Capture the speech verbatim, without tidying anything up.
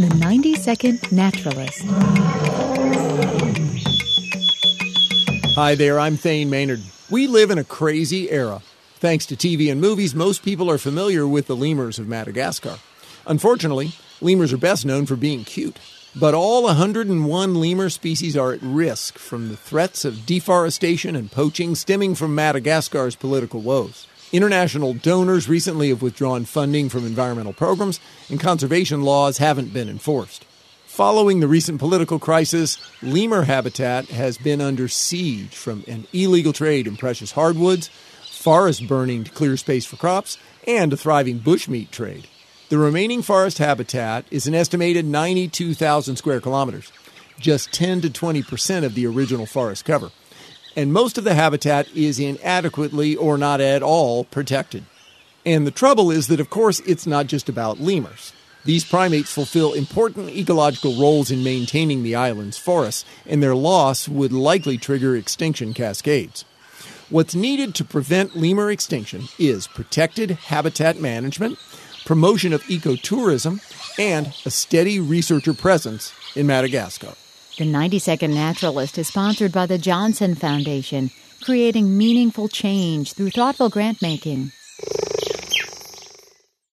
The ninety-second Naturalist. Hi there, I'm Thane Maynard. We live in a crazy era. Thanks to T V and movies, most people are familiar with the lemurs of Madagascar. Unfortunately, lemurs are best known for being cute. But all one hundred one lemur species are at risk from the threats of deforestation and poaching stemming from Madagascar's political woes. International donors recently have withdrawn funding from environmental programs, and conservation laws haven't been enforced. Following the recent political crisis, lemur habitat has been under siege from an illegal trade in precious hardwoods, forest burning to clear space for crops, and a thriving bushmeat trade. The remaining forest habitat is an estimated ninety-two thousand square kilometers, just ten to twenty percent of the original forest cover. And most of the habitat is inadequately or not at all protected. And the trouble is that, of course, it's not just about lemurs. These primates fulfill important ecological roles in maintaining the island's forests, and their loss would likely trigger extinction cascades. What's needed to prevent lemur extinction is protected habitat management, promotion of ecotourism, and a steady researcher presence in Madagascar. The ninety-second Naturalist is sponsored by the Johnson Foundation, creating meaningful change through thoughtful grant-making.